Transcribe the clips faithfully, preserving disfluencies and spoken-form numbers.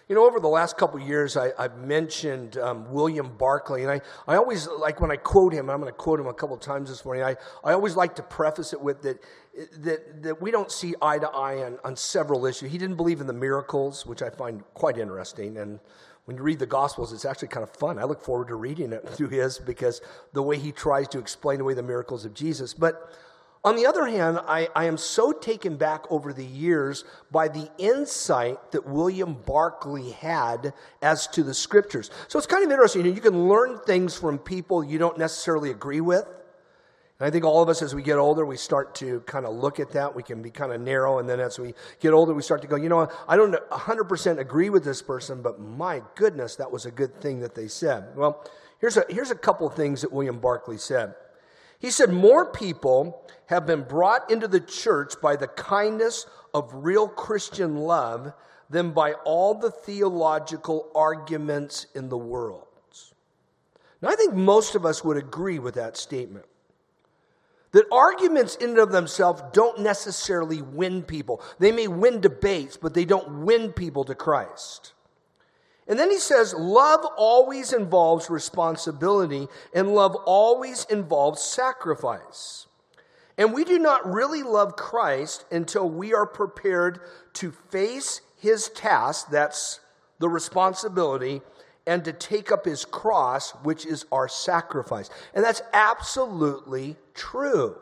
You know, over the last couple of years, I, I've mentioned um, William Barclay, and I, I always, like when I quote him, and I'm going to quote him a couple of times this morning, I, I always like to preface it with that that, that we don't see eye to eye on, on several issues. He didn't believe in the miracles, which I find quite interesting, and when you read the Gospels, it's actually kind of fun. I look forward to reading it through his, because the way he tries to explain away the miracles of Jesus. But on the other hand, I, I am so taken back over the years by the insight that William Barclay had as to the Scriptures. So it's kind of interesting. You can learn things from people you don't necessarily agree with. And I think all of us, as we get older, we start to kind of look at that. We can be kind of narrow. And then as we get older, we start to go, you know, I don't one hundred percent agree with this person, but my goodness, that was a good thing that they said. Well, here's a, here's a couple of things that William Barclay said. He said, more people have been brought into the church by the kindness of real Christian love than by all the theological arguments in the world. Now, I think most of us would agree with that statement. That arguments in and of themselves don't necessarily win people. They may win debates, but they don't win people to Christ. And then he says, love always involves responsibility, and love always involves sacrifice. And we do not really love Christ until we are prepared to face his task, that's the responsibility, and to take up his cross, which is our sacrifice. And that's absolutely true.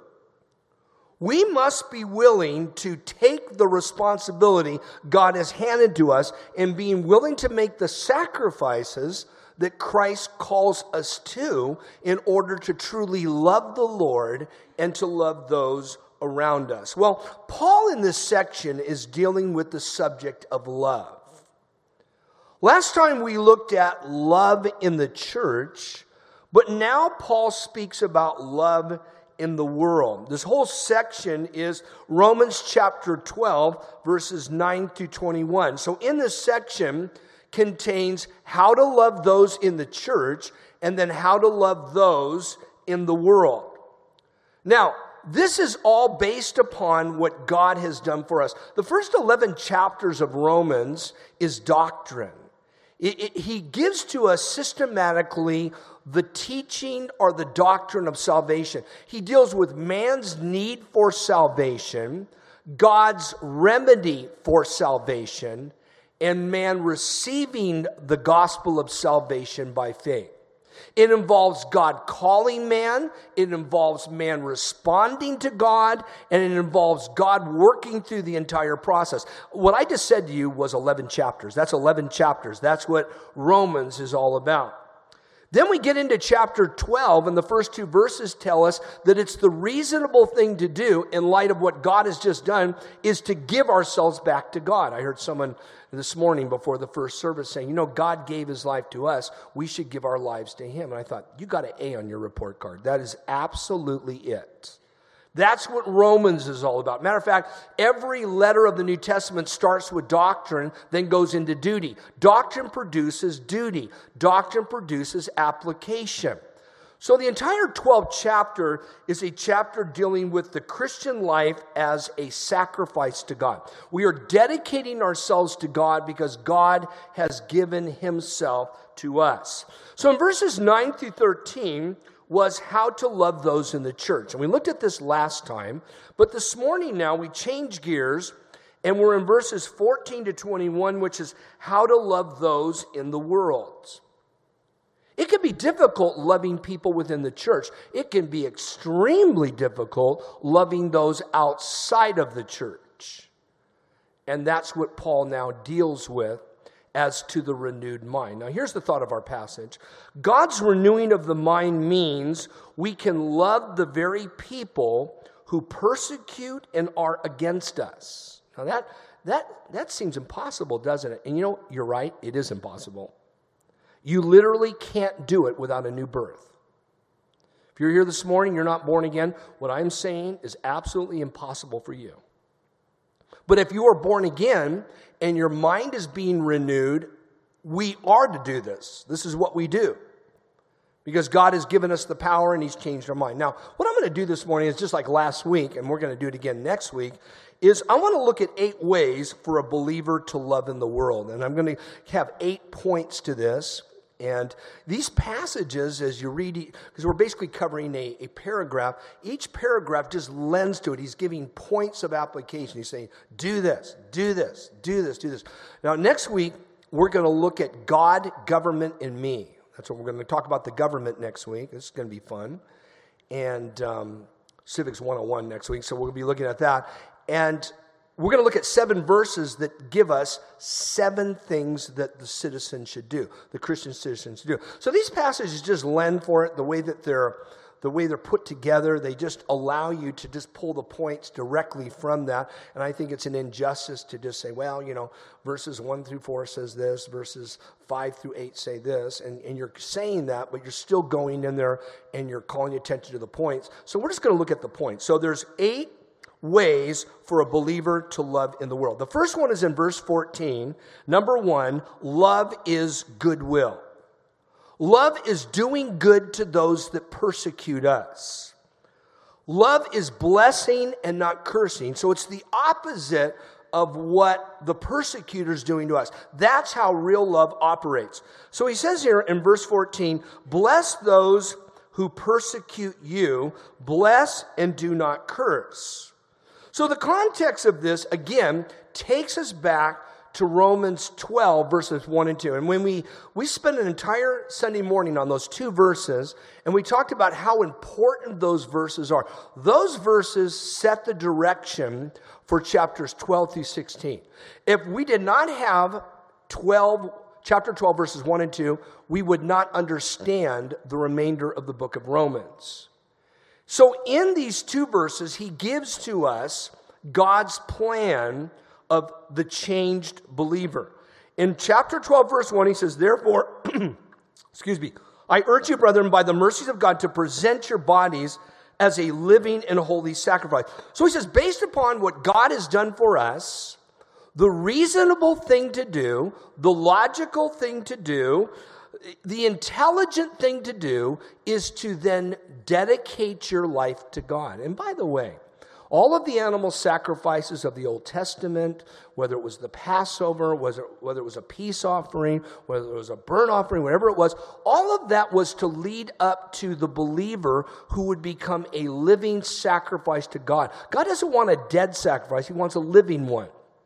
We must be willing to take the responsibility God has handed to us and being willing to make the sacrifices that Christ calls us to in order to truly love the Lord and to love those around us. Well, Paul in this section is dealing with the subject of love. Last time we looked at love in the church, but now Paul speaks about love in the world. This whole section is Romans chapter twelve, verses nine through twenty-one. So in this section contains how to love those in the church and then how to love those in the world. Now, this is all based upon what God has done for us. The first eleven chapters of Romans is doctrine. It, it, he gives to us systematically the teaching or the doctrine of salvation. He deals with man's need for salvation, God's remedy for salvation, and man receiving the gospel of salvation by faith. It involves God calling man, it involves man responding to God, and it involves God working through the entire process. What I just said to you was eleven chapters. That's eleven chapters. That's what Romans is all about. Then we get into chapter twelve, and the first two verses tell us that it's the reasonable thing to do in light of what God has just done is to give ourselves back to God. I heard someone this morning before the first service saying, you know, God gave his life to us. We should give our lives to him. And I thought, you got an A on your report card. That is absolutely it. That's what Romans is all about. Matter of fact, every letter of the New Testament starts with doctrine, then goes into duty. Doctrine produces duty. Doctrine produces application. So the entire twelfth chapter is a chapter dealing with the Christian life as a sacrifice to God. We are dedicating ourselves to God because God has given himself to us. So in verses nine through thirteen, was how to love those in the church. And we looked at this last time, but this morning now we change gears and we're in verses fourteen to twenty-one, which is how to love those in the world. It can be difficult loving people within the church. It can be extremely difficult loving those outside of the church. And that's what Paul now deals with as to the renewed mind. Now, here's the thought of our passage. God's renewing of the mind means we can love the very people who persecute and are against us. Now, that, that, that seems impossible, doesn't it? And you know, you're right, it is impossible. You literally can't do it without a new birth. If you're here this morning, you're not born again, what I'm saying is absolutely impossible for you. But if you are born again and your mind is being renewed, we are to do this. This is what we do. Because God has given us the power and he's changed our mind. Now, what I'm going to do this morning is just like last week, and we're going to do it again next week, is I want to look at eight ways for a believer to love in the world. And I'm going to have eight points to this. And these passages, as you read, because we're basically covering a, a paragraph, each paragraph just lends to it. He's giving points of application. He's saying, do this, do this, do this, do this. Now, next week, we're going to look at God, government, and me. That's what we're going to talk about, the government next week. This is going to be fun. And um, Civics one oh one next week, so we'll be looking at that. And we're going to look at seven verses that give us seven things that the citizen should do, the Christian citizen should do. So these passages just lend for it, the way that they're the way they're put together. They just allow you to just pull the points directly from that. And I think it's an injustice to just say, well, you know, verses one through four says this, verses five through eight say this, and, and you're saying that, but you're still going in there and you're calling attention to the points. So we're just going to look at the points. So there's eight ways for a believer to love in the world. The first one is in verse fourteen. Number one, love is goodwill. Love is doing good to those that persecute us. Love is blessing and not cursing. So it's the opposite of what the persecutor is doing to us. That's how real love operates. So he says here in verse fourteen, bless those who persecute you, bless and do not curse. So the context of this, again, takes us back to Romans twelve, verses one and two. And when we, we spent an entire Sunday morning on those two verses, and we talked about how important those verses are. Those verses set the direction for chapters twelve through sixteen. If we did not have twelve, chapter twelve, verses one and two, we would not understand the remainder of the book of Romans. So in these two verses, he gives to us God's plan of the changed believer. In chapter twelve, verse one, he says, therefore, excuse me, I urge you, brethren, by the mercies of God, to present your bodies as a living and holy sacrifice. So he says, based upon what God has done for us, the reasonable thing to do, the logical thing to do, the intelligent thing to do is to then dedicate your life to God. And by the way, all of the animal sacrifices of the Old Testament, whether it was the Passover, whether it was a peace offering, whether it was a burnt offering, whatever it was, all of that was to lead up to the believer who would become a living sacrifice to God. God doesn't want a dead sacrifice. He wants a living one.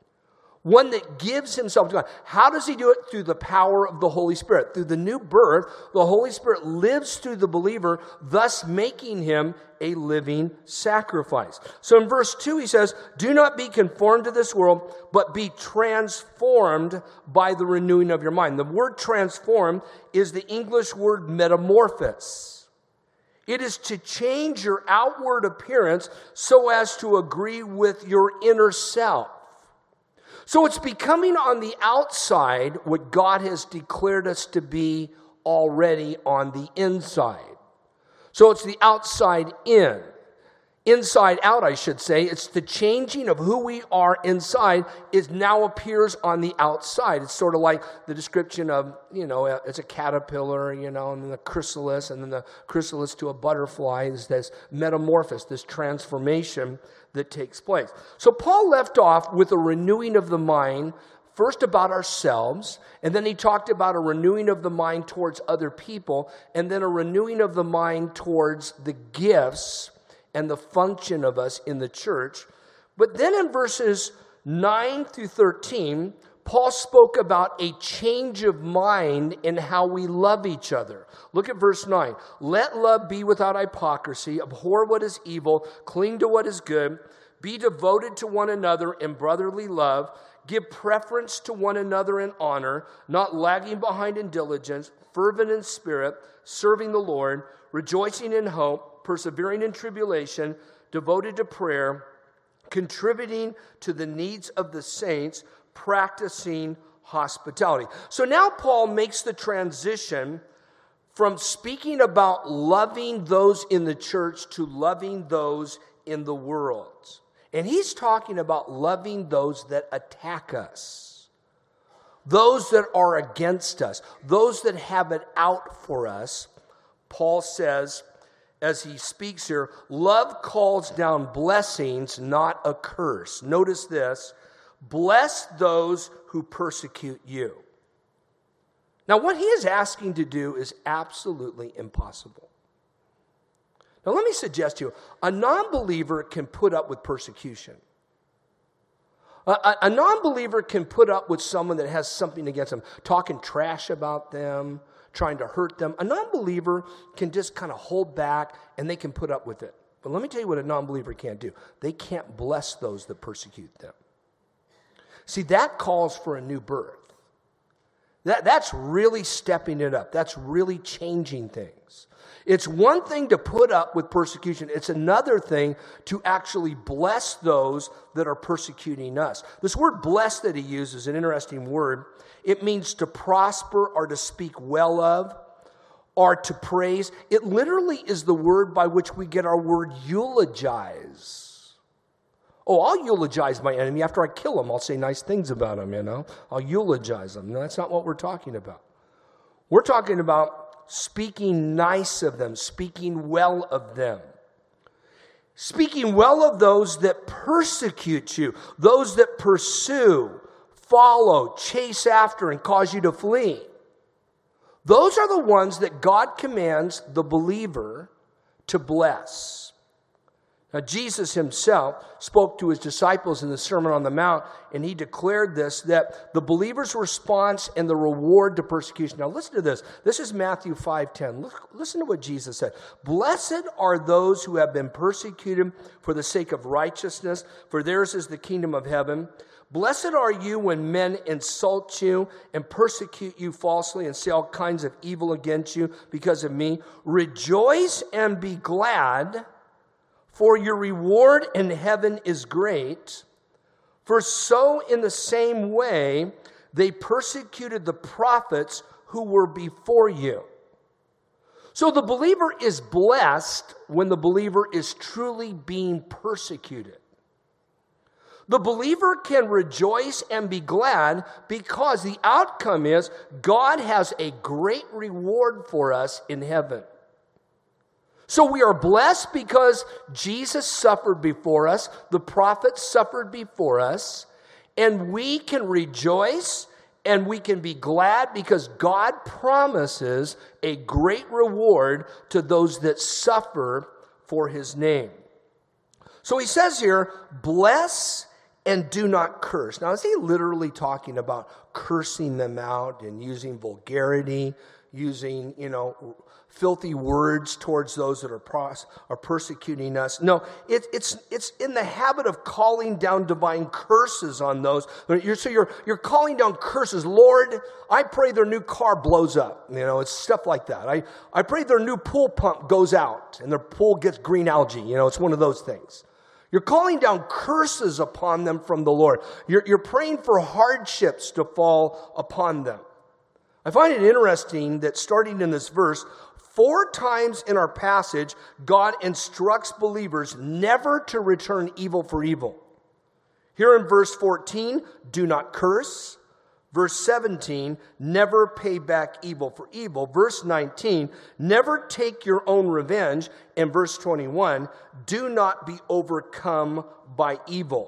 One that gives himself to God. How does he do it? Through the power of the Holy Spirit. Through the new birth, the Holy Spirit lives through the believer, thus making him a living sacrifice. So in verse two, he says, do not be conformed to this world, but be transformed by the renewing of your mind. The word transform is the English word metamorphos. It is to change your outward appearance so as to agree with your inner self. So it's becoming on the outside what God has declared us to be already on the inside. So it's the outside in. Inside out, I should say. It's the changing of who we are inside is now appears on the outside. It's sort of like the description of, you know, it's a caterpillar, you know, and then the chrysalis, and then the chrysalis to a butterfly. Is this metamorphosis, this transformation that takes place. So Paul left off with a renewing of the mind, first about ourselves, and then he talked about a renewing of the mind towards other people, and then a renewing of the mind towards the gifts and the function of us in the church. But then in verses nine through thirteen, Paul spoke about a change of mind in how we love each other. Look at verse nine. Let love be without hypocrisy, abhor what is evil, cling to what is good, be devoted to one another in brotherly love, give preference to one another in honor, not lagging behind in diligence, fervent in spirit, serving the Lord, rejoicing in hope, persevering in tribulation, devoted to prayer, contributing to the needs of the saints, practicing hospitality. So now Paul makes the transition from speaking about loving those in the church to loving those in the world. And he's talking about loving those that attack us, those that are against us, those that have it out for us. Paul says, as he speaks here, love calls down blessings, not a curse. Notice this, bless those who persecute you. Now, what he is asking to do is absolutely impossible. Now, let me suggest to you, a non-believer can put up with persecution. A, a, a non-believer can put up with someone that has something against them, talking trash about them, trying to hurt them. A non-believer can just kind of hold back and they can put up with it. But let me tell you what a non-believer can't do. They can't bless those that persecute them. See, that calls for a new birth. That, that's really stepping it up. That's really changing things. It's one thing to put up with persecution. It's another thing to actually bless those that are persecuting us. This word bless that he uses is an interesting word. It means to prosper or to speak well of or to praise. It literally is the word by which we get our word eulogize. Oh, I'll eulogize my enemy. After I kill him, I'll say nice things about him, you know. I'll eulogize him. No, that's not what we're talking about. We're talking about speaking nice of them, speaking well of them. Speaking well of those that persecute you, those that pursue, follow, chase after, and cause you to flee. Those are the ones that God commands the believer to bless. Now, Jesus himself spoke to his disciples in the Sermon on the Mount, and he declared this, that the believer's response and the reward to persecution. Now, listen to this. This is Matthew five ten. Look, listen to what Jesus said. Blessed are those who have been persecuted for the sake of righteousness, for theirs is the kingdom of heaven. Blessed are you when men insult you and persecute you falsely and say all kinds of evil against you because of me. Rejoice and be glad, for your reward in heaven is great. For so in the same way they persecuted the prophets who were before you. So the believer is blessed when the believer is truly being persecuted. The believer can rejoice and be glad because the outcome is God has a great reward for us in heaven. So we are blessed because Jesus suffered before us, the prophets suffered before us, and we can rejoice and we can be glad because God promises a great reward to those that suffer for his name. So he says here, bless and do not curse. Now, is he literally talking about cursing them out and using vulgarity, using, you know, filthy words towards those that are pros- are persecuting us? No, it, it's it's in the habit of calling down divine curses on those. You're, so you're you're calling down curses. Lord, I pray their new car blows up. You know, it's stuff like that. I, I pray their new pool pump goes out and their pool gets green algae. You know, it's one of those things. You're calling down curses upon them from the Lord. You're, you're praying for hardships to fall upon them. I find it interesting that starting in this verse, four times in our passage, God instructs believers never to return evil for evil. Here in verse fourteen, do not curse. Verse seventeen, never pay back evil for evil. Verse nineteen, never take your own revenge. And verse twenty-one, do not be overcome by evil.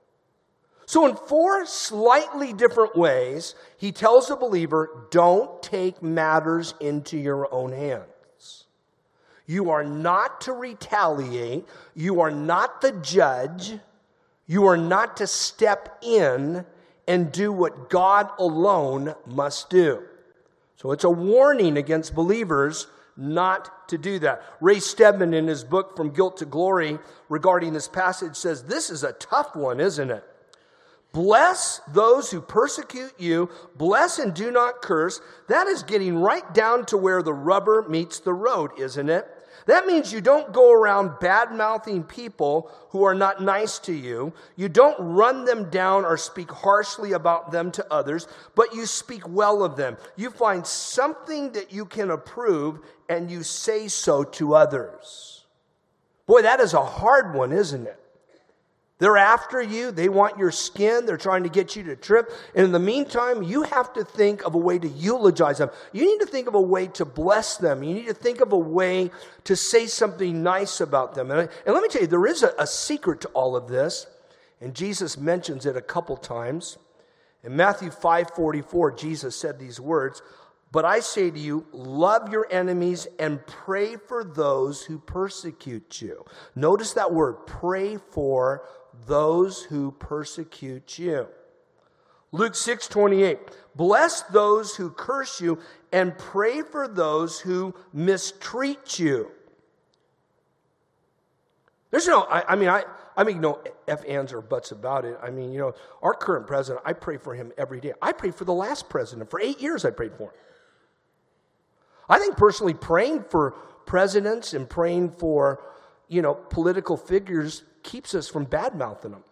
So in four slightly different ways, he tells the believer, don't take matters into your own hands. You are not to retaliate. You are not the judge. You are not to step in and do what God alone must do. So it's a warning against believers not to do that. Ray Stedman, in his book From Guilt to Glory, regarding this passage, says, this is a tough one, isn't it? Bless those who persecute you. Bless and do not curse. That is getting right down to where the rubber meets the road, isn't it? That means you don't go around bad-mouthing people who are not nice to you. You don't run them down or speak harshly about them to others, but you speak well of them. You find something that you can approve, and you say so to others. Boy, that is a hard one, isn't it? They're after you. They want your skin. They're trying to get you to trip. And in the meantime, you have to think of a way to eulogize them. You need to think of a way to bless them. You need to think of a way to say something nice about them. And, and let me tell you, there is a, a secret to all of this. And Jesus mentions it a couple times. In Matthew five forty-four, Jesus said these words, "But I say to you, love your enemies and pray for those who persecute you." Notice that word, pray for those who persecute you. Luke six twenty-eight, "Bless those who curse you and pray for those who mistreat you." There's no, I, I mean, I, I make no F, ands, or buts about it. I mean, you know, our current president, I pray for him every day. I prayed for the last president. For eight years, I prayed for him. I think personally praying for presidents and praying for, you know, political figures keeps us from bad-mouthing them.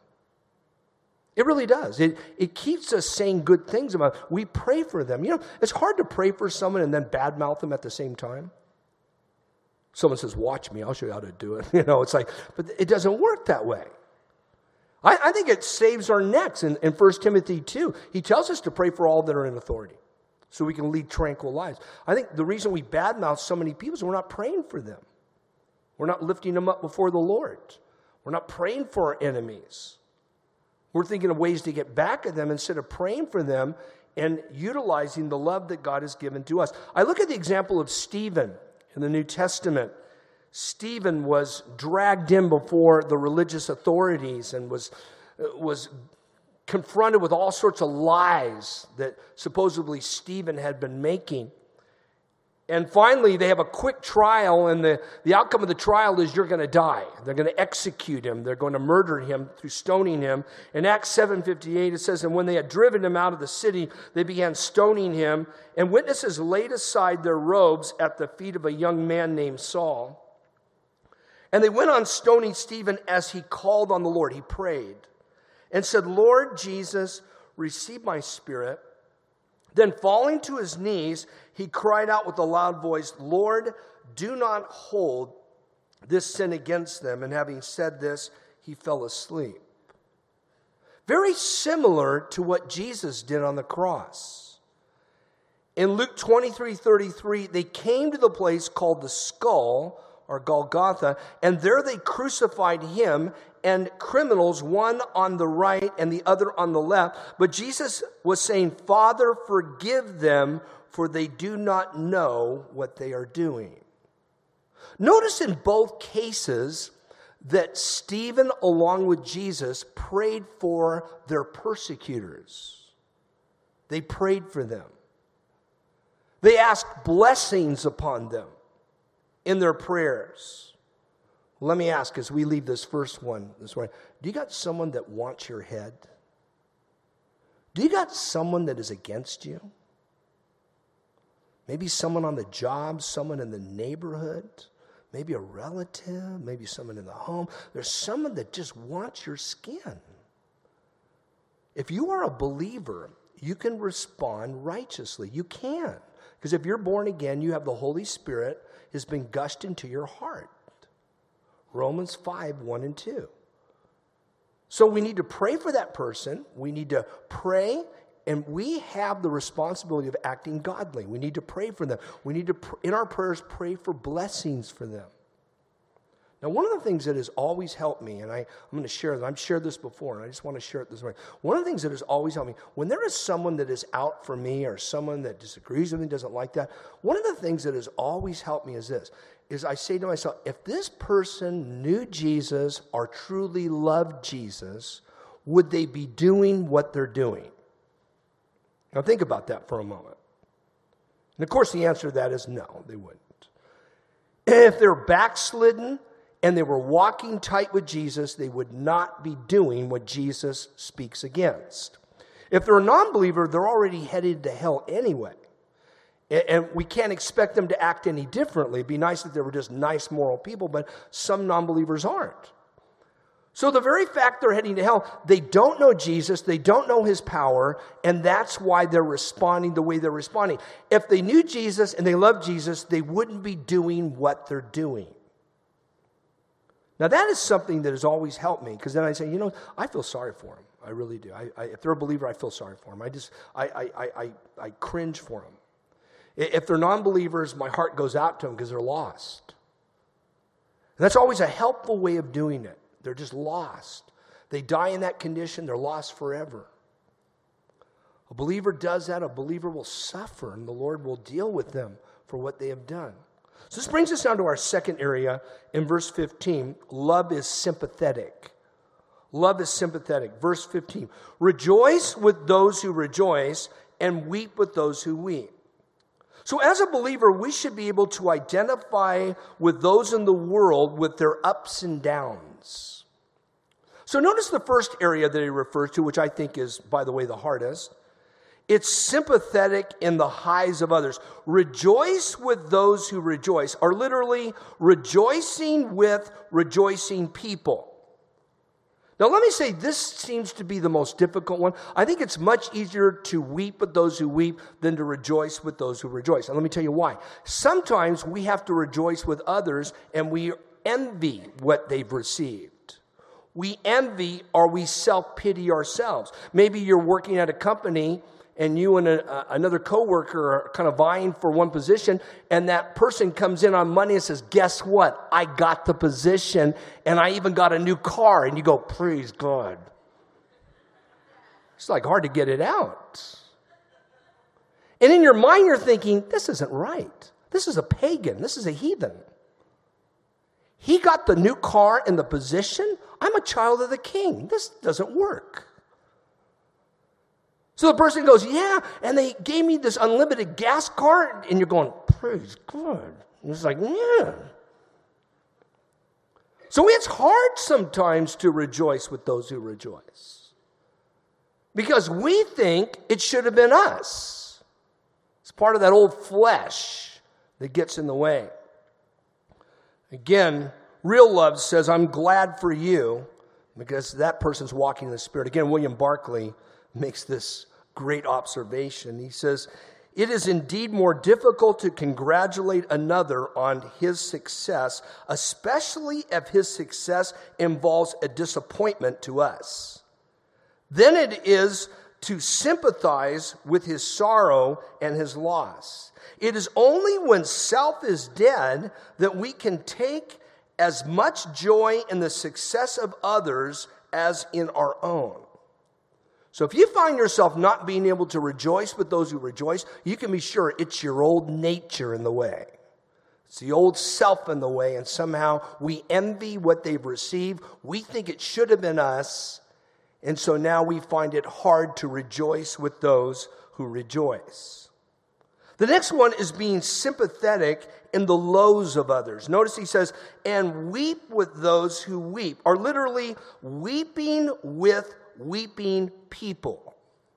It really does. It, it keeps us saying good things about them. We pray for them. You know, it's hard to pray for someone and then bad-mouth them at the same time. Someone says, "Watch me, I'll show you how to do it." You know, it's like, but it doesn't work that way. I, I think it saves our necks. In, in First Timothy two, he tells us to pray for all that are in authority so we can lead tranquil lives. I think the reason we badmouth so many people is we're not praying for them. We're not lifting them up before the Lord. We're not praying for our enemies. We're thinking of ways to get back at them instead of praying for them and utilizing the love that God has given to us. I look at the example of Stephen in the New Testament. Stephen was dragged in before the religious authorities and was, was confronted with all sorts of lies that supposedly Stephen had been making. And finally, they have a quick trial, and the, the outcome of the trial is you're going to die. They're going to execute him. They're going to murder him through stoning him. In Acts seven fifty-eight, it says, "And when they had driven him out of the city, they began stoning him, and witnesses laid aside their robes at the feet of a young man named Saul. And they went on stoning Stephen as he called on the Lord." He prayed and said, "Lord Jesus, receive my spirit." Then falling to his knees, he cried out with a loud voice, "Lord, do not hold this sin against them." And having said this, he fell asleep. Very similar to what Jesus did on the cross. In Luke twenty-three thirty-three, they came to the place called the Skull, or Golgotha, and there they crucified him and criminals, one on the right and the other on the left. But Jesus was saying, "Father, forgive them, for they do not know what they are doing." Notice in both cases that Stephen, along with Jesus, prayed for their persecutors. They prayed for them. They asked blessings upon them in their prayers. Let me ask, as we leave this first one this morning, do you got someone that wants your head? Do you got someone that is against you? Maybe someone on the job, someone in the neighborhood, maybe a relative, maybe someone in the home. There's someone that just wants your skin. If you are a believer, you can respond righteously. You can. Because if you're born again, you have the Holy Spirit has been gushed into your heart. Romans five, one and two. So we need to pray for that person. We need to pray, and we have the responsibility of acting godly. We need to pray for them. We need to, in our prayers, pray for blessings for them. Now, one of the things that has always helped me, and I, I'm going to share this, I've shared this before, and I just want to share it this morning. One of the things that has always helped me, when there is someone that is out for me or someone that disagrees with me, doesn't like that, one of the things that has always helped me is this, is I say to myself, if this person knew Jesus or truly loved Jesus, would they be doing what they're doing? Now, think about that for a moment. And, of course, the answer to that is no, they wouldn't. If they're backslidden, and they were walking tight with Jesus, they would not be doing what Jesus speaks against. If they're a non-believer, they're already headed to hell anyway. And we can't expect them to act any differently. It'd be nice if they were just nice, moral people, but some non-believers aren't. So the very fact they're heading to hell, they don't know Jesus, they don't know his power, and that's why they're responding the way they're responding. If they knew Jesus and they loved Jesus, they wouldn't be doing what they're doing. Now, that is something that has always helped me, because then I say, you know, I feel sorry for them. I really do. I, I, if they're a believer, I feel sorry for them. I just, I, I, I, I, I cringe for them. If they're non-believers, my heart goes out to them because they're lost. And that's always a helpful way of doing it. They're just lost. They die in that condition, they're lost forever. A believer does that, a believer will suffer, and the Lord will deal with them for what they have done. So this brings us down to our second area in verse fifteen. Love is sympathetic. Love is sympathetic. Verse fifteen. Rejoice with those who rejoice and weep with those who weep. So as a believer, we should be able to identify with those in the world with their ups and downs. So notice the first area that he refers to, which I think is, by the way, the hardest. It's sympathetic in the highs of others. Rejoice with those who rejoice, are literally rejoicing with rejoicing people. Now, let me say, this seems to be the most difficult one. I think it's much easier to weep with those who weep than to rejoice with those who rejoice. And let me tell you why. Sometimes we have to rejoice with others and we envy what they've received. We envy or we self-pity ourselves. Maybe you're working at a company and you and a, uh, another coworker are kind of vying for one position, and that person comes in on Monday and says, guess what? I got the position, and I even got a new car. And you go, praise God. It's like hard to get it out. And in your mind, you're thinking, this isn't right. This is a pagan. This is a heathen. He got the new car and the position. I'm a child of the king. This doesn't work. So the person goes, yeah, and they gave me this unlimited gas card, and you're going, praise God. And it's like, yeah. So it's hard sometimes to rejoice with those who rejoice. Because we think it should have been us. It's part of that old flesh that gets in the way. Again, real love says, I'm glad for you, because that person's walking in the Spirit. Again, William Barclay makes this great observation. He says, it is indeed more difficult to congratulate another on his success, especially if his success involves a disappointment to us, than it is to sympathize with his sorrow and his loss. It is only when self is dead that we can take as much joy in the success of others as in our own. So if you find yourself not being able to rejoice with those who rejoice, you can be sure it's your old nature in the way. It's the old self in the way, and somehow we envy what they've received. We think it should have been us, and so now we find it hard to rejoice with those who rejoice. The next one is being sympathetic in the lows of others. Notice he says, and weep with those who weep, or literally weeping with weeping people.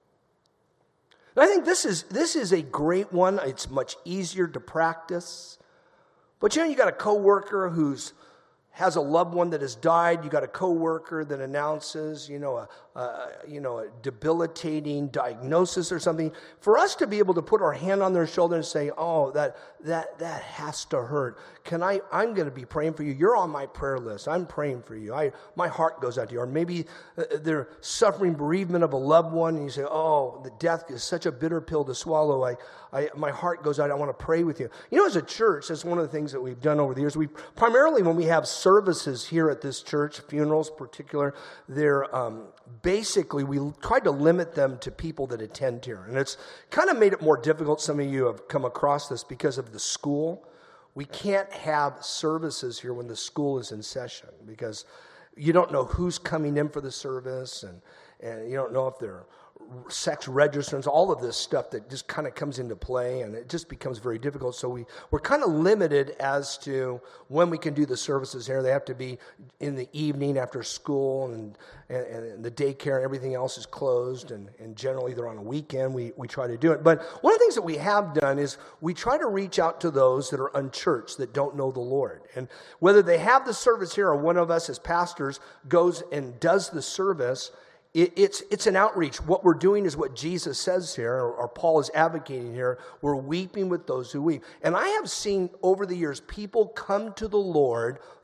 And I think this is this is a great one. It's much easier to practice. But you know, you got a coworker who's has a loved one that has died. You got a coworker that announces, you know, a, a you know a debilitating diagnosis or something. For us to be able to put our hand on their shoulder and say, "Oh, that that that has to hurt. Can I? I'm going to be praying for you. You're on my prayer list. I'm praying for you. I my heart goes out to you." Or maybe they're suffering bereavement of a loved one, and you say, "Oh, the death is such a bitter pill to swallow. I, I my heart goes out. I want to pray with you." You know, as a church, that's one of the things that we've done over the years. We primarily when we have services here at this church, funerals in particular, they're um, basically, we tried to limit them to people that attend here. And it's kind of made it more difficult. Some of you have come across this because of the school. We can't have services here when the school is in session because you don't know who's coming in for the service, and, and you don't know if they're sex registrants, all of this stuff that just kind of comes into play, and it just becomes very difficult. So we, we're kind of limited as to when we can do the services here. They have to be in the evening after school, and, and, and the daycare and everything else is closed, and, and generally they're on a weekend. We, we try to do it. But one of the things that we have done is we try to reach out to those that are unchurched, that don't know the Lord. And whether they have the service here or one of us as pastors goes and does the service, It's it's an outreach. What we're doing is what Jesus says here, or, or Paul is advocating here. We're weeping with those who weep. And I have seen over the years people come to the Lord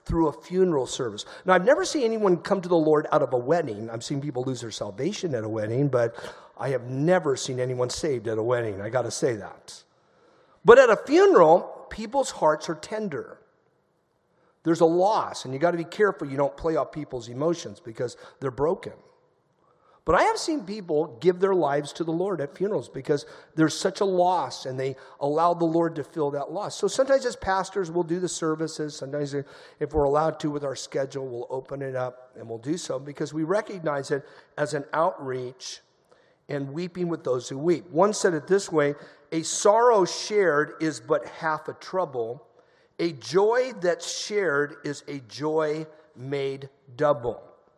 through a funeral service. Now, I've never seen anyone come to the Lord out of a wedding. I've seen people lose their salvation at a wedding, but I have never seen anyone saved at a wedding. I got to say that. But at a funeral, people's hearts are tender. There's a loss, and you got to be careful you don't play off people's emotions because they're broken. But I have seen people give their lives to the Lord at funerals because there's such a loss, and they allow the Lord to fill that loss. So sometimes as pastors, we'll do the services. Sometimes if we're allowed to with our schedule, we'll open it up, and we'll do so because we recognize it as an outreach and weeping with those who weep. One said it this way, a sorrow shared is but half a trouble. A joy that's shared is a joy made double.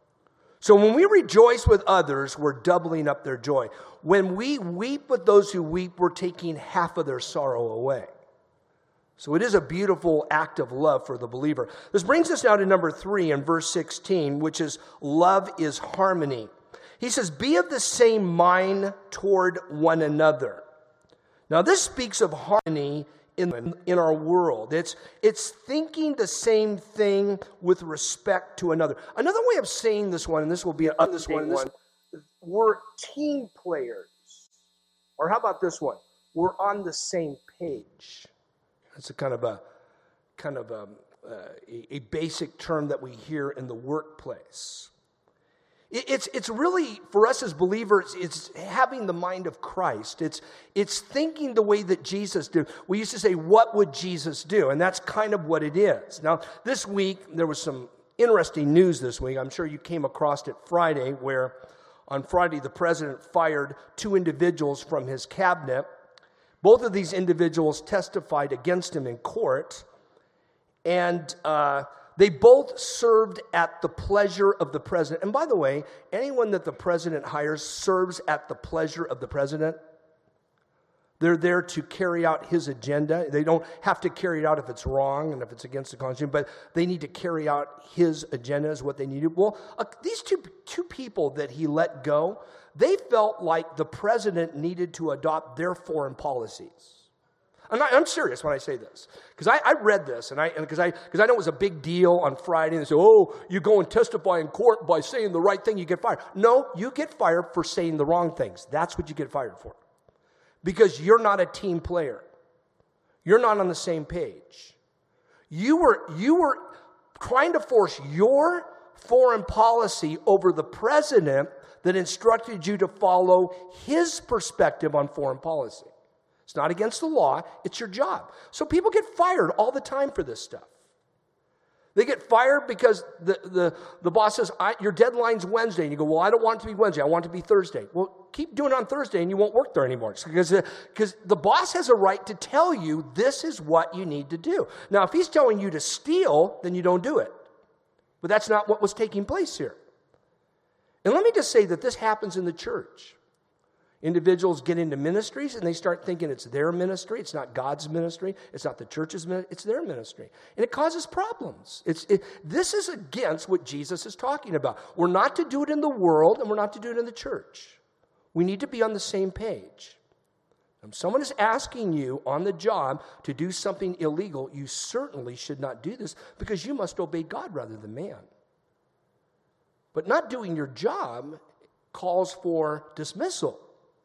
So when we rejoice with others, we're doubling up their joy. When we weep with those who weep, we're taking half of their sorrow away. So it is a beautiful act of love for the believer. This brings us now to number three in verse sixteen, which is love is harmony. He says, be of the same mind toward one another. Now this speaks of harmony in, in our world. It's, it's thinking the same thing with respect to another. Another way of saying this one, and this will be an this one, this, we're team players. Or how about this one? We're on the same page. That's a kind of a kind of a, uh, a, a basic term that we hear in the workplace. It's it's really, for us as believers, it's having the mind of Christ. It's it's thinking the way that Jesus did. We used to say, what would Jesus do? And that's kind of what it is. Now, this week, there was some interesting news this week. I'm sure you came across it Friday, where on Friday, the president fired two individuals from his cabinet. Both of these individuals testified against him in court. And uh They both served at the pleasure of the president. And by the way, anyone that the president hires serves at the pleasure of the president. They're there to carry out his agenda. They don't have to carry it out if it's wrong and if it's against the Constitution, but they need to carry out his agenda is what they need to do. Well, uh, these two, two people that he let go, they felt like the president needed to adopt their foreign policies. I'm, not, I'm serious when I say this, because I, I read this, and I because I because I know it was a big deal on Friday. And they say, "Oh, you go and testify in court by saying the right thing, you get fired." No, you get fired for saying the wrong things. That's what you get fired for, because you're not a team player. You're not on the same page. You were you were trying to force your foreign policy over the president that instructed you to follow his perspective on foreign policy. It's not against the law. It's your job. So people get fired all the time for this stuff. They get fired because the, the, the boss says, I, your deadline's Wednesday. And you go, well, I don't want it to be Wednesday. I want it to be Thursday. Well, keep doing it on Thursday and you won't work there anymore. Because because the boss has a right to tell you this is what you need to do. Now, if he's telling you to steal, then you don't do it. But that's not what was taking place here. And let me just say that this happens in the church. Individuals get into ministries and they start thinking it's their ministry. It's not God's ministry. It's not the church's ministry. It's their ministry. And it causes problems. It's it, This is against what Jesus is talking about. We're not to do it in the world and we're not to do it in the church. We need to be on the same page. If someone is asking you on the job to do something illegal, you certainly should not do this because you must obey God rather than man. But not doing your job calls for dismissal.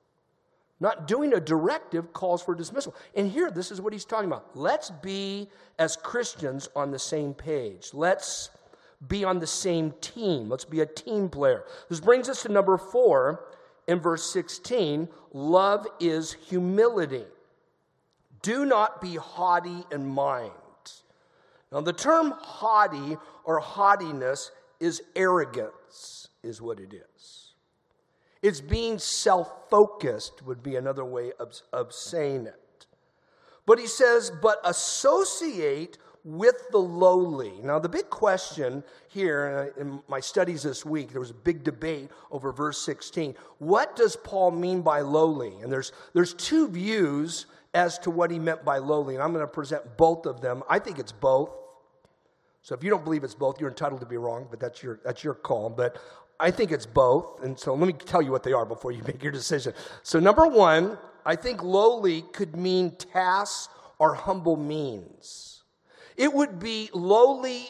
Not doing a directive calls for dismissal. And here, this is what he's talking about. Let's be, as Christians, on the same page. Let's be on the same team. Let's be a team player. This brings us to number four in verse sixteen. Love is humility. Do not be haughty in mind. Now, the term haughty or haughtiness is arrogance, is what it is. It's being self-focused would be another way of, of saying it. But he says, but associate with the lowly. Now, the big question here in my studies this week, there was a big debate over verse sixteen. What does Paul mean by lowly? And there's, there's two views as to what he meant by lowly, and I'm going to present both of them. I think it's both. So if you don't believe it's both, you're entitled to be wrong, but that's your that's your call. But I think it's both, and so let me tell you what they are before you make your decision. So number one, I think lowly could mean tasks or humble means. It would be lowly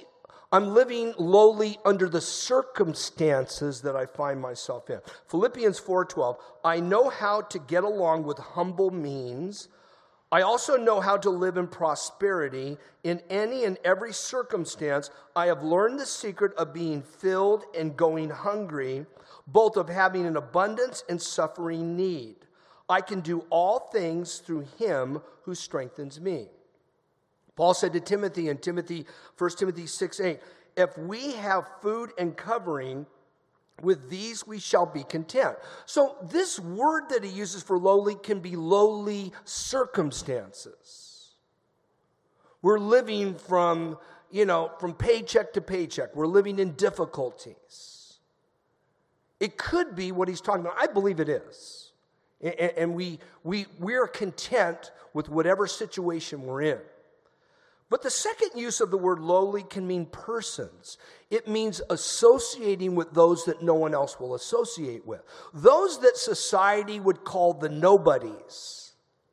I'm living lowly under the circumstances that I find myself in. Philippians four twelve, I know how to get along with humble means. I also know how to live in prosperity. In any and every circumstance, I have learned the secret of being filled and going hungry, both of having an abundance and suffering need. I can do all things through him who strengthens me. Paul said to Timothy in Timothy, First Timothy six eight, if we have food and covering, with these we shall be content. So this word that he uses for lowly can be lowly circumstances. We're living from, you know, from paycheck to paycheck. We're living in difficulties. It could be what he's talking about. I believe it is. And we, we, we're content with whatever situation we're in. But the second use of the word lowly can mean persons. It means associating with those that no one else will associate with. Those that society would call the nobodies.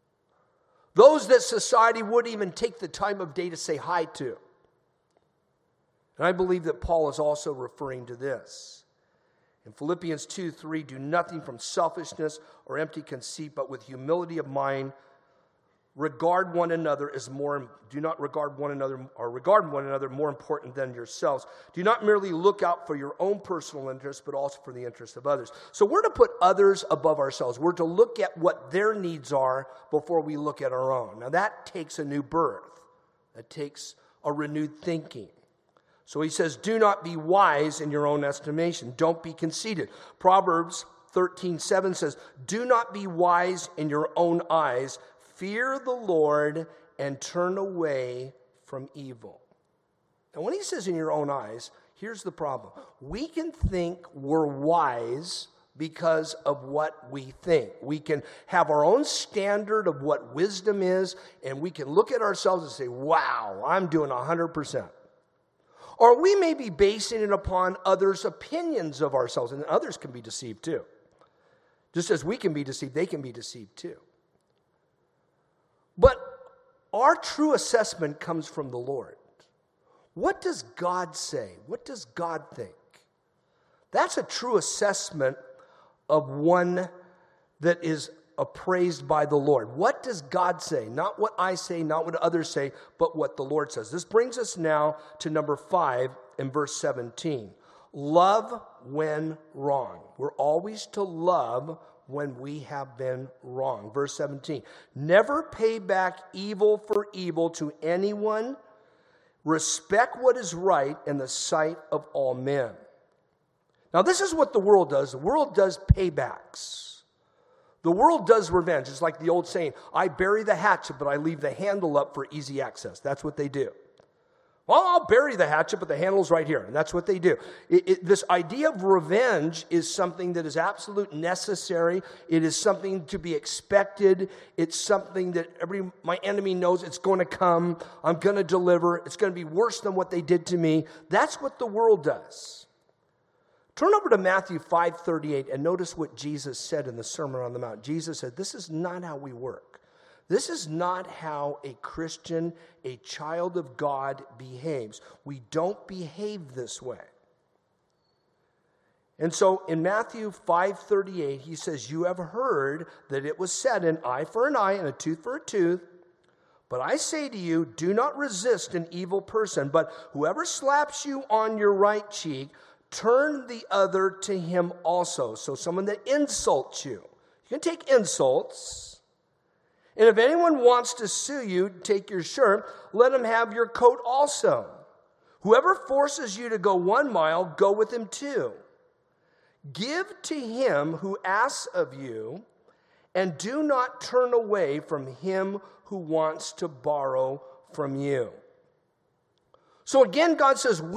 Those that society wouldn't even take the time of day to say hi to. And I believe that Paul is also referring to this. In Philippians two three, do nothing from selfishness or empty conceit, but with humility of mind, regard one another as more, do not regard one another, or regard one another more important than yourselves. Do not merely look out for your own personal interests, but also for the interests of others. So we're to put others above ourselves. We're to look at what their needs are before we look at our own. Now that takes a new birth. That takes a renewed thinking. So he says, do not be wise in your own estimation. Don't be conceited. Proverbs thirteen seven says, do not be wise in your own eyes. Fear the Lord and turn away from evil. And when he says in your own eyes, here's the problem. We can think we're wise because of what we think. We can have our own standard of what wisdom is, and we can look at ourselves and say, wow, I'm doing one hundred percent. Or we may be basing it upon others' opinions of ourselves, and others can be deceived too. Just as we can be deceived, they can be deceived too. But our true assessment comes from the Lord. What does God say? What does God think? That's a true assessment of one that is appraised by the Lord. What does God say? Not what I say, not what others say, but what the Lord says. This brings us now to number five in verse seventeen. Love when wrong. We're always to love when we have been wrong. Verse seventeen, never pay back evil for evil to anyone. Respect what is right in the sight of all men. Now, this is what the world does. The world does paybacks. The world does revenge. It's like the old saying, I bury the hatchet, but I leave the handle up for easy access. That's what they do. Well, I'll bury the hatchet, but the handle's right here. And that's what they do. It, it, this idea of revenge is something that is absolutely necessary. It is something to be expected. It's something that every my enemy knows it's going to come. I'm going to deliver. It's going to be worse than what they did to me. That's what the world does. Turn over to Matthew five thirty-eight and notice what Jesus said in the Sermon on the Mount. Jesus said, this is not how we work. This is not how a Christian, a child of God, behaves. We don't behave this way. And so in Matthew five thirty-eight, he says, you have heard that it was said, an eye for an eye and a tooth for a tooth. But I say to you, do not resist an evil person, but whoever slaps you on your right cheek, turn the other to him also. So someone that insults you. You can take insults. And if anyone wants to sue you, take your shirt, let him have your coat also. Whoever forces you to go one mile, go with him two. Give to him who asks of you, and do not turn away from him who wants to borrow from you. So again, God says we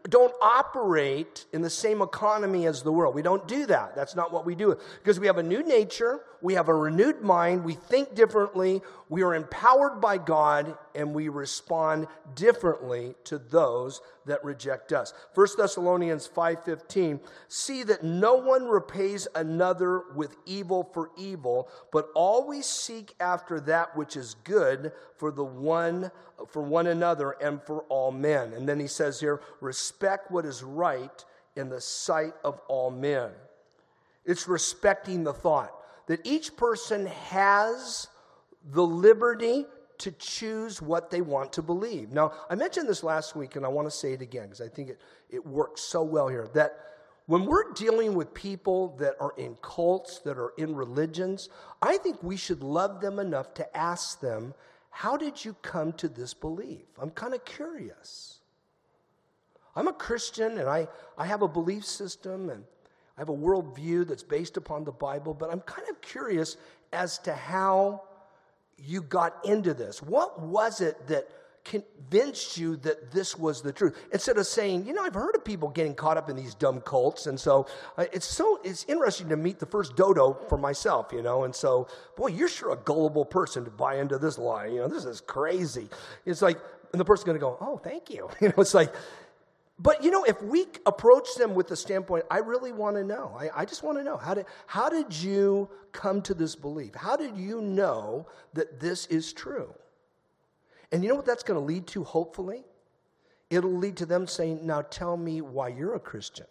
don't operate in the same economy as the world. We don't do that. That's not what we do. Because we have a new nature, we have a renewed mind, we think differently, we are empowered by God, and we respond differently to those that reject us. First Thessalonians five fifteen, see that no one repays another with evil for evil, but always seek after that which is good for the one for one another and for all men. And then he says here, respect what is right in the sight of all men. It's respecting the thought that each person has the liberty to choose what they want to believe. Now, I mentioned this last week, and I want to say it again because I think it, it works so well here, that when we're dealing with people that are in cults, that are in religions, I think we should love them enough to ask them, how did you come to this belief? I'm kind of curious. I'm a Christian, and I, I have a belief system, and I have a worldview that's based upon the Bible, but I'm kind of curious as to how you got into this. What was it that convinced you that this was the truth? Instead of saying, you know, I've heard of people getting caught up in these dumb cults, and so uh, it's so it's interesting to meet the first dodo for myself, you know, and so, boy, you're sure a gullible person to buy into this lie. You know, this is crazy. It's like, and the person's going to go, oh, thank you. You know, it's like, but, you know, if we approach them with the standpoint, I really want to know. I, I just want to know. How did, how did you come to this belief? How did you know that this is true? And you know what that's going to lead to, hopefully? It'll lead to them saying, now tell me why you're a Christian.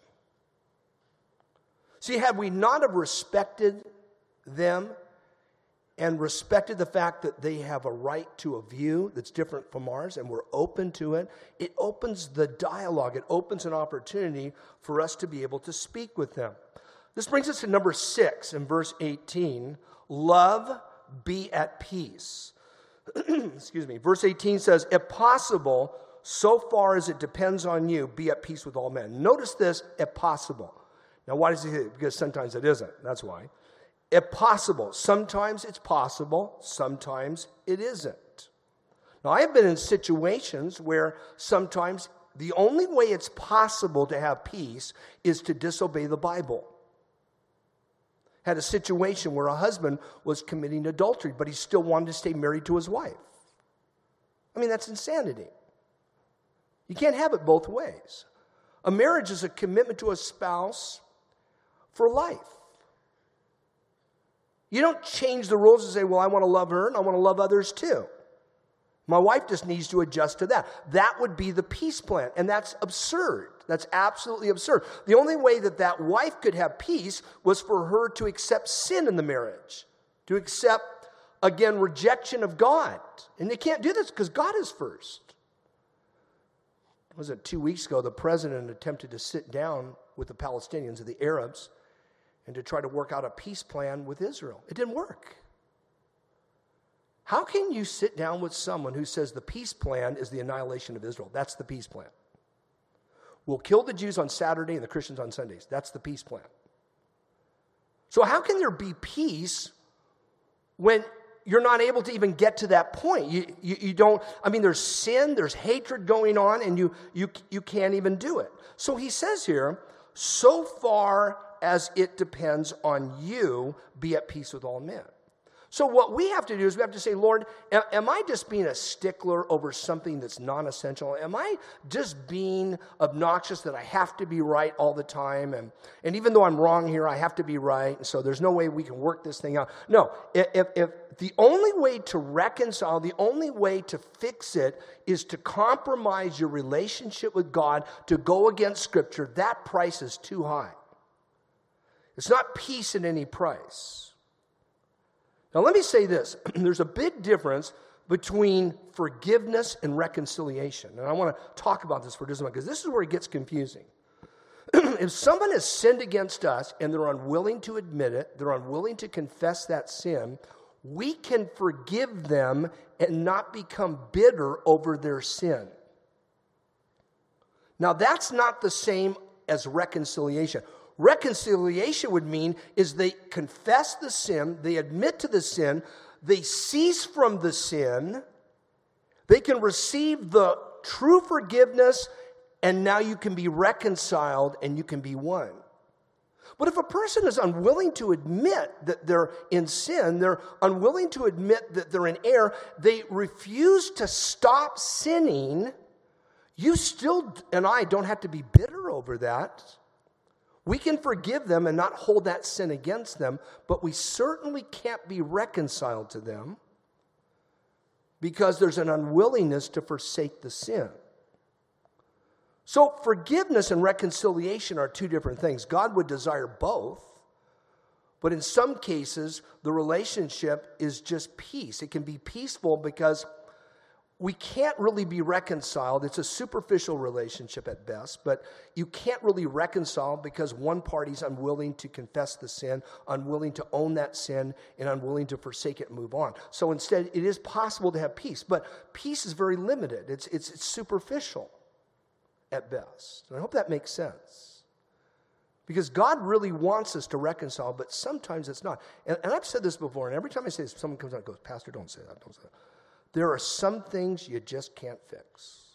See, had we not have respected them and respected the fact that they have a right to a view that's different from ours, and we're open to it, it opens the dialogue. It opens an opportunity for us to be able to speak with them. This brings us to number six in verse eighteen. Love, be at peace. Excuse me. Verse eighteen says, if possible, so far as it depends on you, be at peace with all men. Notice this, if possible. Now, why does he say it? Because sometimes it isn't. That's why. If possible. Sometimes it's possible. Sometimes it isn't. Now, I have been in situations where sometimes the only way it's possible to have peace is to disobey the Bible. Had a situation where a husband was committing adultery, but he still wanted to stay married to his wife. I mean, that's insanity. You can't have it both ways. A marriage is a commitment to a spouse for life. You don't change the rules and say, well, I want to love her and I want to love others too. My wife just needs to adjust to that. That would be the peace plan, and that's absurd. That's absolutely absurd. The only way that that wife could have peace was for her to accept sin in the marriage, to accept, again, rejection of God. And they can't do this because God is first. Was it two weeks ago, the president attempted to sit down with the Palestinians or the Arabs and to try to work out a peace plan with Israel. It didn't work. How can you sit down with someone who says the peace plan is the annihilation of Israel? That's the peace plan. We'll kill the Jews on Saturday and the Christians on Sundays. That's the peace plan. So how can there be peace when you're not able to even get to that point? You, you, you don't, I mean, there's sin, there's hatred going on, and you, you, you can't even do it. So he says here, so far as it depends on you, be at peace with all men. So what we have to do is we have to say, Lord, am I just being a stickler over something that's non-essential? Am I just being obnoxious that I have to be right all the time? And, and even though I'm wrong here, I have to be right. And so there's no way we can work this thing out. No, if, if the only way to reconcile, the only way to fix it is to compromise your relationship with God, to go against Scripture, that price is too high. It's not peace at any price. Now, let me say this. There's a big difference between forgiveness and reconciliation. And I want to talk about this for just a moment because this is where it gets confusing. If someone has sinned against us and they're unwilling to admit it, they're unwilling to confess that sin, we can forgive them and not become bitter over their sin. Now, that's not the same as reconciliation. Reconciliation would mean is they confess the sin, they admit to the sin, they cease from the sin, they can receive the true forgiveness and now you can be reconciled and you can be one. But if a person is unwilling to admit that they're in sin, they're unwilling to admit that they're in error, they refuse to stop sinning, you still and I don't have to be bitter over that. We can forgive them and not hold that sin against them, but we certainly can't be reconciled to them because there's an unwillingness to forsake the sin. So forgiveness and reconciliation are two different things. God would desire both, but in some cases, the relationship is just peace. It can be peaceful because we can't really be reconciled. It's a superficial relationship at best, but you can't really reconcile because one party's unwilling to confess the sin, unwilling to own that sin, and unwilling to forsake it and move on. So instead, it is possible to have peace, but peace is very limited. It's, it's, it's superficial at best. And I hope that makes sense. Because God really wants us to reconcile, but sometimes it's not. And, and I've said this before, and every time I say this, someone comes out and goes, Pastor, don't say that, don't say that. There are some things you just can't fix.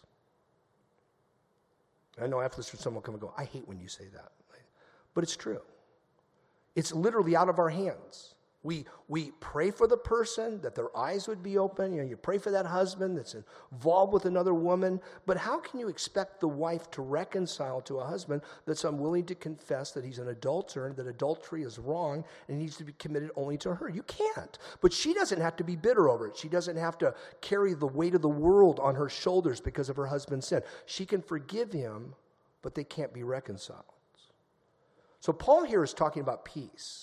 I know after this, someone will come and go, I hate when you say that. But it's true. It's literally out of our hands. We we pray for the person, that their eyes would be open. You know, you pray for that husband that's involved with another woman. But how can you expect the wife to reconcile to a husband that's unwilling to confess that he's an adulterer, that adultery is wrong, and needs to be committed only to her? You can't. But she doesn't have to be bitter over it. She doesn't have to carry the weight of the world on her shoulders because of her husband's sin. She can forgive him, but they can't be reconciled. So Paul here is talking about peace,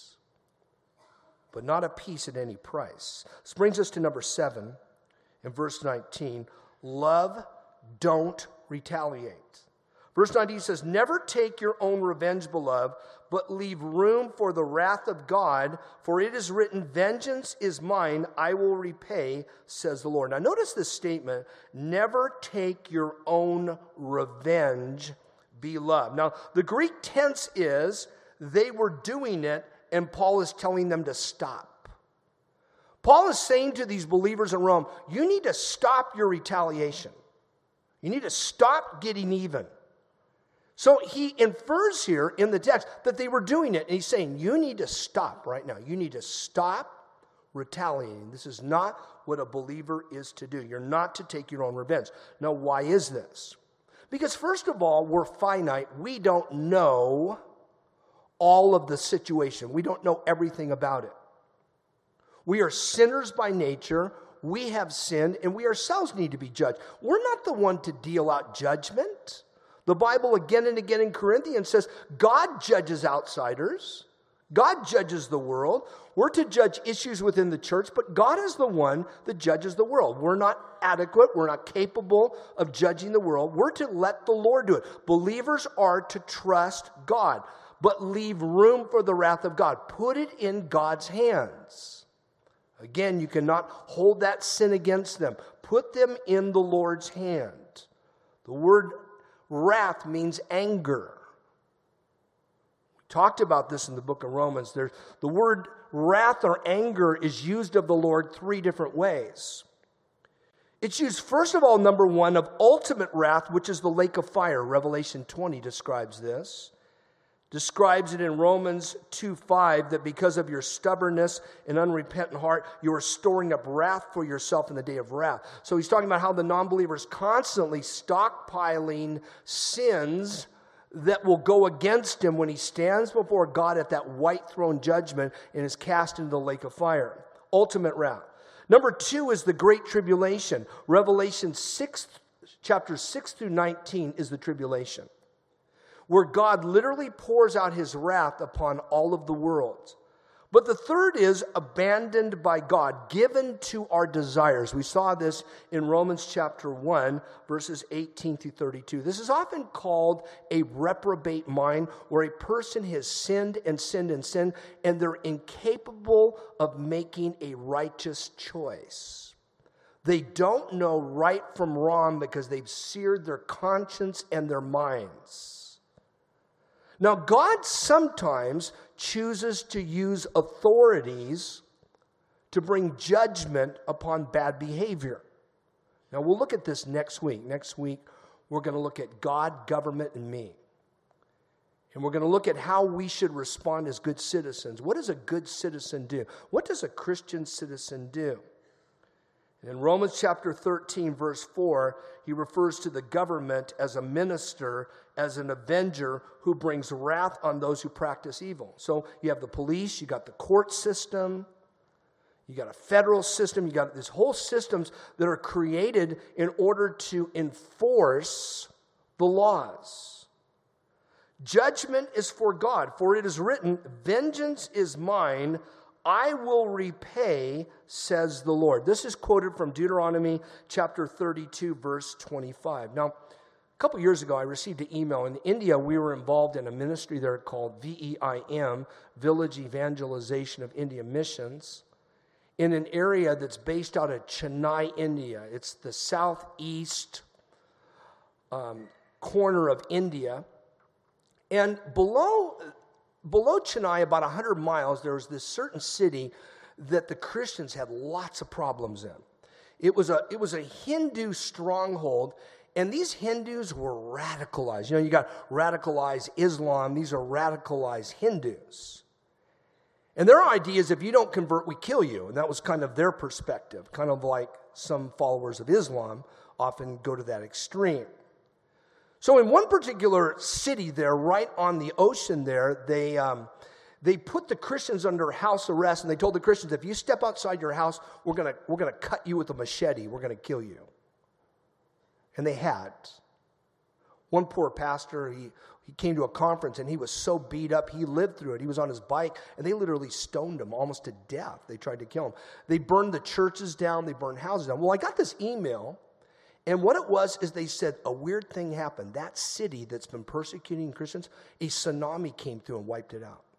but not a peace at any price. This brings us to number seven in verse nineteen. Love, don't retaliate. Verse nineteen says, never take your own revenge, beloved, but leave room for the wrath of God, for it is written, vengeance is mine, I will repay, says the Lord. Now notice this statement, never take your own revenge, beloved. Now the Greek tense is, they were doing it, and Paul is telling them to stop. Paul is saying to these believers in Rome, you need to stop your retaliation. You need to stop getting even. So he infers here in the text that they were doing it. And he's saying, you need to stop right now. You need to stop retaliating. This is not what a believer is to do. You're not to take your own revenge. Now, why is this? Because first of all, we're finite. We don't know all of the situation. We don't know everything about it. We are sinners by nature. We have sinned, and we ourselves need to be judged. We're not the one to deal out judgment. The Bible again and again in Corinthians says God judges outsiders. God judges the world. We're to judge issues within the church, but God is the one that judges the world. We're not adequate. We're not capable of judging the world. We're to let the Lord do it. Believers are to trust God, but leave room for the wrath of God. Put it in God's hands. Again, you cannot hold that sin against them. Put them in the Lord's hand. The word wrath means anger. We talked about this in the book of Romans. There's, the word wrath or anger is used of the Lord three different ways. It's used, first of all, number one, of ultimate wrath, which is the lake of fire. Revelation twenty describes this. Describes it in Romans two five, that because of your stubbornness and unrepentant heart, you are storing up wrath for yourself in the day of wrath. So he's talking about how the non-believer is constantly stockpiling sins that will go against him when he stands before God at that white throne judgment and is cast into the lake of fire. Ultimate wrath. Number two is the great tribulation. Revelation six, chapters six through nineteen is the tribulation, where God literally pours out his wrath upon all of the world. But the third is abandoned by God, given to our desires. We saw this in Romans chapter one, verses eighteen through thirty-two. This is often called a reprobate mind, where a person has sinned and sinned and sinned, and they're incapable of making a righteous choice. They don't know right from wrong because they've seared their conscience and their minds. Now, God sometimes chooses to use authorities to bring judgment upon bad behavior. Now, we'll look at this next week. Next week, We're going to look at God, government, and me. And we're going to look at how we should respond as good citizens. What does a good citizen do? What does a Christian citizen do? And in Romans chapter thirteen, verse four, he refers to the government as a minister, as an avenger who brings wrath on those who practice evil. So you have the police, you got the court system, you got a federal system, you got these whole systems that are created in order to enforce the laws. Judgment is for God, for it is written, vengeance is mine, I will repay, says the Lord. This is quoted from Deuteronomy chapter thirty-two, verse twenty-five. Now, a couple years ago, I received an email. In India, we were involved in a ministry there called V E I M, Village Evangelization of India Missions, in an area that's based out of Chennai, India. It's the southeast um, corner of India. And below, below Chennai, about one hundred miles, there was this certain city that the Christians had lots of problems in. It was a, it was a Hindu stronghold, and these Hindus were radicalized. You know, you got radicalized Islam. These are radicalized Hindus. And their idea is if you don't convert, we kill you. And that was kind of their perspective, kind of like some followers of Islam often go to that extreme. So in one particular city there, right on the ocean there, they um, they put the Christians under house arrest, and they told the Christians, if you step outside your house, we're gonna we're gonna cut you with a machete. We're gonna kill you. And they had. One poor pastor, he he came to a conference, and he was so beat up, he lived through it. He was on his bike, and they literally stoned him almost to death. They tried to kill him. They burned the churches down. They burned houses down. Well, I got this email. And what it was is they said a weird thing happened. That city that's been persecuting Christians, a tsunami came through and wiped it out.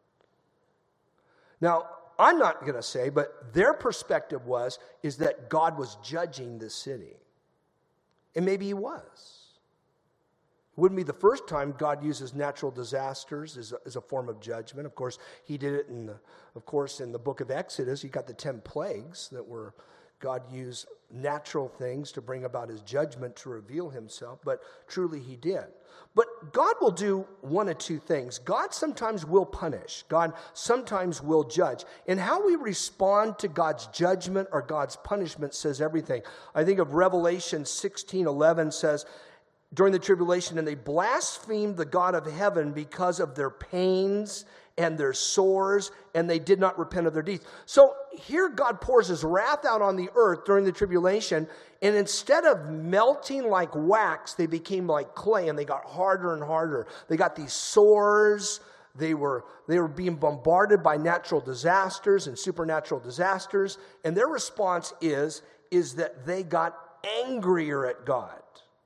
Now, I'm not going to say, but their perspective was, is that God was judging this city. And maybe he was. It wouldn't be the first time God uses natural disasters as a, as a form of judgment. Of course, he did it in, the, of course, in the book of Exodus. You got the ten plagues that were God used natural things to bring about his judgment to reveal himself, but truly he did. But God will do one of two things. God sometimes will punish. God sometimes will judge. And how we respond to God's judgment or God's punishment says everything. I think of Revelation sixteen eleven says, during the tribulation, and they blasphemed the God of heaven because of their pains and their sores, and they did not repent of their deeds. So here God pours his wrath out on the earth during the tribulation, and instead of melting like wax, they became like clay, and they got harder and harder. They got these sores. They were, they were being bombarded by natural disasters and supernatural disasters, and their response is, is that they got angrier at God.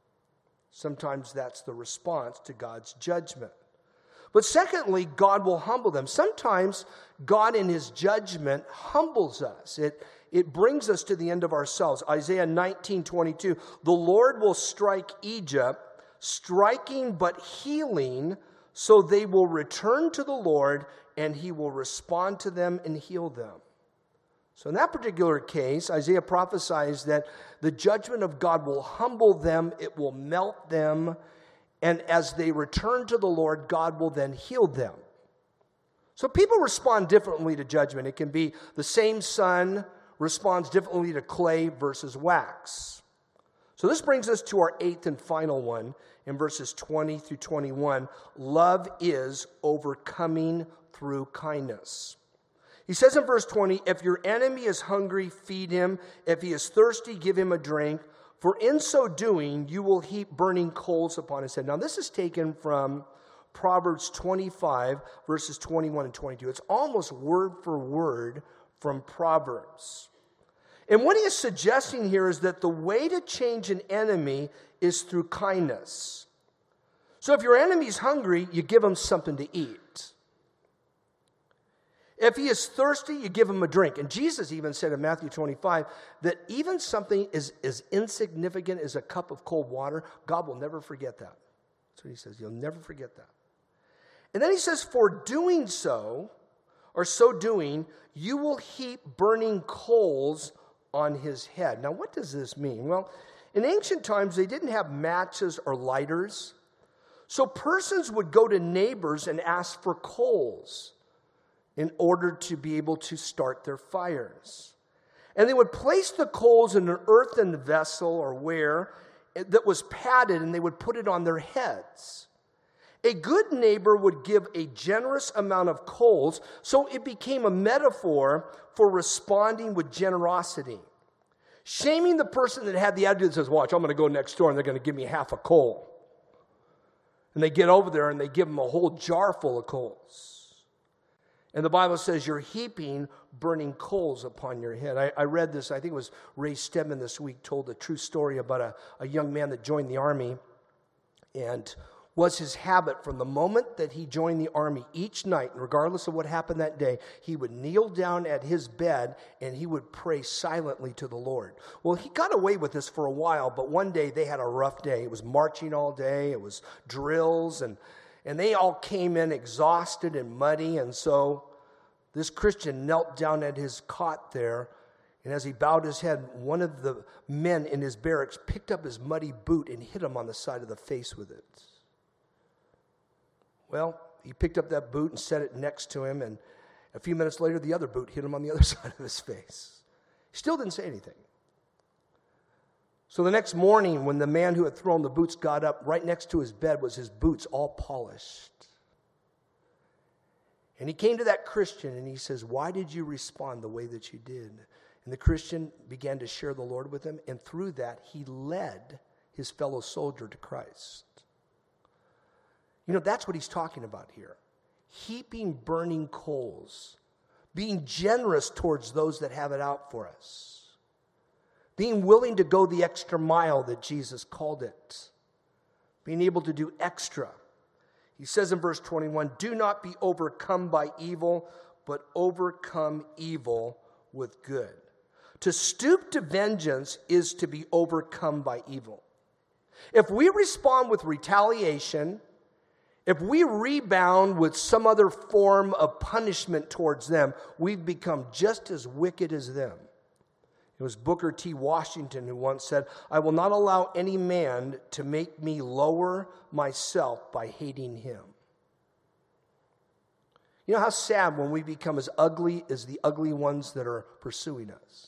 Sometimes that's the response to God's judgment. But secondly, God will humble them. Sometimes God in his judgment humbles us. It, it brings us to the end of ourselves. Isaiah nineteen twenty-two, the Lord will strike Egypt, striking but healing, so they will return to the Lord, and he will respond to them and heal them. So in that particular case, Isaiah prophesies that the judgment of God will humble them, it will melt them, and as they return to the Lord, God will then heal them. So people respond differently to judgment. It can be the same sun responds differently to clay versus wax. So this brings us to our eighth and final one in verses twenty through twenty-one. Love is overcoming through kindness. He says in verse twenty, if your enemy is hungry, feed him. If he is thirsty, give him a drink. For in so doing, you will heap burning coals upon his head. Now, this is taken from Proverbs twenty-five, verses twenty-one and twenty-two. It's almost word for word from Proverbs. And what he is suggesting here is that the way to change an enemy is through kindness. So if your enemy is hungry, you give him something to eat. If he is thirsty, you give him a drink. And Jesus even said in Matthew twenty-five that even something as, as insignificant as a cup of cold water, God will never forget that. That's what he says. You'll never forget that. And then he says, for doing so, or so doing, you will heap burning coals on his head. Now, what does this mean? Well, in ancient times, they didn't have matches or lighters. So persons would go to neighbors and ask for coals in order to be able to start their fires. And they would place the coals in an earthen vessel or ware that was padded, and they would put it on their heads. A good neighbor would give a generous amount of coals, so it became a metaphor for responding with generosity. Shaming the person that had the attitude that says, watch, I'm going to go next door and they're going to give me half a coal. And they get over there and they give them a whole jar full of coals. And the Bible says you're heaping burning coals upon your head. I, I read this, I think it was Ray Stedman this week, told a true story about a, a young man that joined the army. And was his habit from the moment that he joined the army each night, regardless of what happened that day, he would kneel down at his bed and he would pray silently to the Lord. Well, he got away with this for a while, but one day they had a rough day. It was marching all day, it was drills, and, and they all came in exhausted and muddy, and so this Christian knelt down at his cot there, and as he bowed his head, one of the men in his barracks picked up his muddy boot and hit him on the side of the face with it. Well, he picked up that boot and set it next to him, and a few minutes later, the other boot hit him on the other side of his face. He still didn't say anything. So the next morning, when the man who had thrown the boots got up, right next to his bed was his boots all polished. And he came to that Christian and he says, why did you respond the way that you did? And the Christian began to share the Lord with him, and through that, he led his fellow soldier to Christ. You know, that's what he's talking about here. Heaping burning coals. Being generous towards those that have it out for us. Being willing to go the extra mile that Jesus called it. Being able to do extra. He says in verse twenty-one, do not be overcome by evil, but overcome evil with good. To stoop to vengeance is to be overcome by evil. If we respond with retaliation, if we rebound with some other form of punishment towards them, we've become just as wicked as them. It was Booker T. Washington who once said, I will not allow any man to make me lower myself by hating him. You know how sad when we become as ugly as the ugly ones that are pursuing us.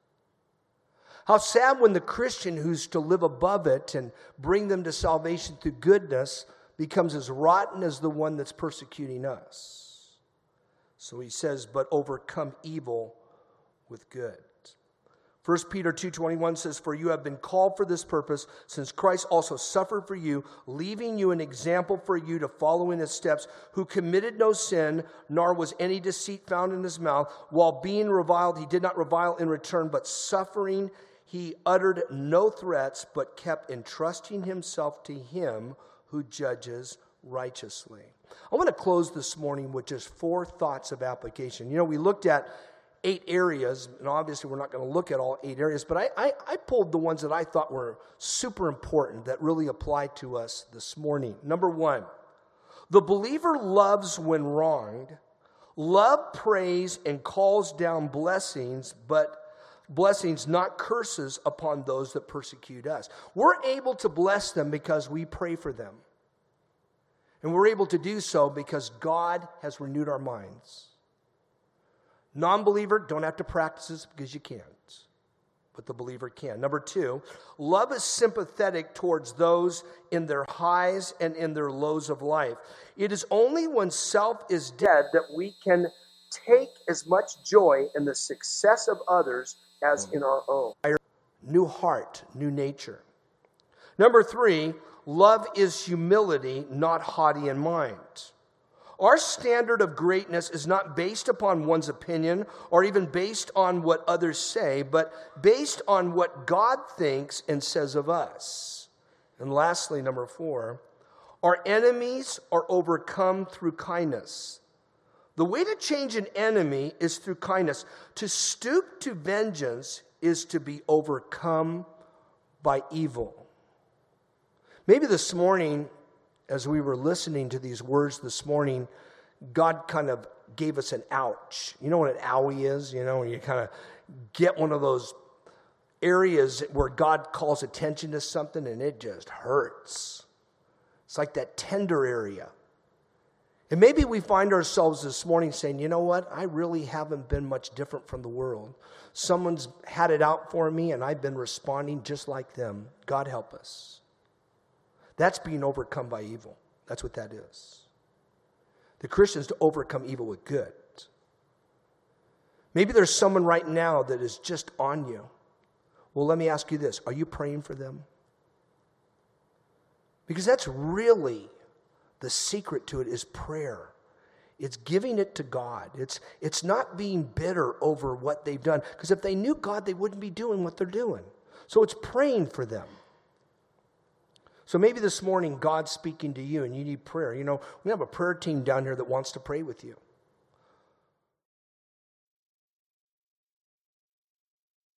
How sad when the Christian who's to live above it and bring them to salvation through goodness becomes as rotten as the one that's persecuting us. So he says, but overcome evil with good. First Peter two twenty-one says, for you have been called for this purpose, since Christ also suffered for you, leaving you an example for you to follow in his steps, who committed no sin, nor was any deceit found in his mouth. While being reviled, he did not revile in return, but suffering, he uttered no threats, but kept entrusting himself to him who judges righteously. I want to close this morning with just four thoughts of application. You know, we looked at eight areas, and obviously we're not going to look at all eight areas, but I, I, I pulled the ones that I thought were super important that really apply to us this morning. Number one, the believer loves when wronged. Love prays and calls down blessings, but blessings, not curses, upon those that persecute us. We're able to bless them because we pray for them. And we're able to do so because God has renewed our minds. Non-believer, don't have to practice this because you can't. But the believer can. Number two, love is sympathetic towards those in their highs and in their lows of life. It is only when self is dead that we can take as much joy in the success of others as in our own. New heart, new nature. Number three, love is humility, not haughty in mind. Our standard of greatness is not based upon one's opinion or even based on what others say, but based on what God thinks and says of us. And lastly, number four, our enemies are overcome through kindness. The way to change an enemy is through kindness. To stoop to vengeance is to be overcome by evil. Maybe this morning, as we were listening to these words this morning, God kind of gave us an ouch. You know what an owie is? You know, when you kind of get one of those areas where God calls attention to something and it just hurts. It's like that tender area. And maybe we find ourselves this morning saying, you know what? I really haven't been much different from the world. Someone's had it out for me and I've been responding just like them. God help us. That's being overcome by evil. That's what that is. The Christian is to overcome evil with good. Maybe there's someone right now that is just on you. Well, let me ask you this. Are you praying for them? Because that's really the secret to it, is prayer. It's giving it to God. It's, it's not being bitter over what they've done. Because if they knew God, they wouldn't be doing what they're doing. So it's praying for them. So maybe this morning God's speaking to you and you need prayer. You know, we have a prayer team down here that wants to pray with you.